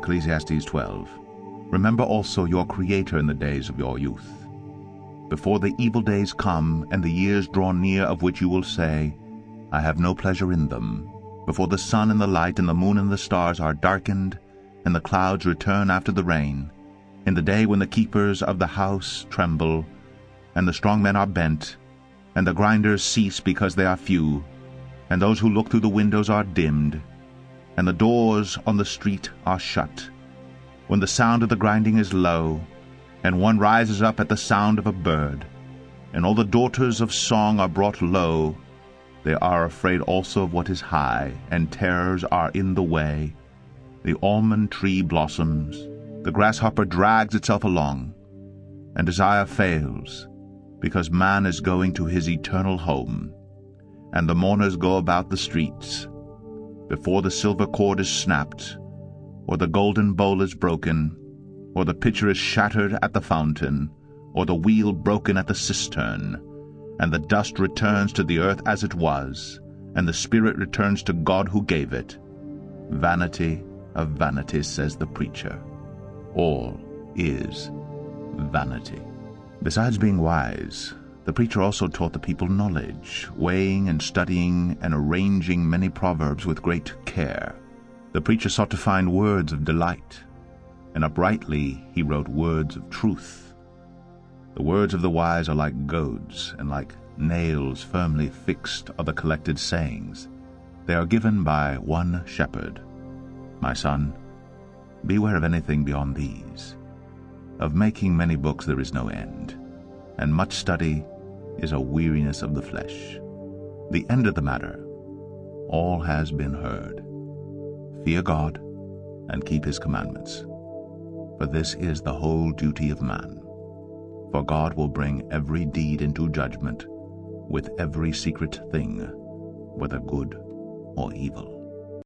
Ecclesiastes 12. Remember also your Creator in the days of your youth, before the evil days come and the years draw near of which you will say, I have no pleasure in them, before the sun and the light and the moon and the stars are darkened, and the clouds return after the rain, in the day when the keepers of the house tremble, and the strong men are bent, and the grinders cease because they are few, and those who look through the windows are dimmed, and the doors on the street are shut, when the sound of the grinding is low, and one rises up at the sound of a bird, and all the daughters of song are brought low, they are afraid also of what is high, and terrors are in the way. The almond tree blossoms, the grasshopper drags itself along, and desire fails, because man is going to his eternal home, and the mourners go about the streets, before the silver cord is snapped, or the golden bowl is broken, or the pitcher is shattered at the fountain, or the wheel broken at the cistern, and the dust returns to the earth as it was, and the spirit returns to God who gave it. Vanity of vanities, says the preacher. All is vanity. Besides being wise, the preacher also taught the people knowledge, weighing and studying and arranging many proverbs with great care. The preacher sought to find words of delight, and uprightly he wrote words of truth. The words of the wise are like goads, and like nails firmly fixed are the collected sayings. They are given by one shepherd. My son, beware of anything beyond these. Of making many books there is no end, and much study is a weariness of the flesh. The end of the matter, all has been heard. Fear God, and keep his commandments, for this is the whole duty of man. For God will bring every deed into judgment with every secret thing, whether good or evil.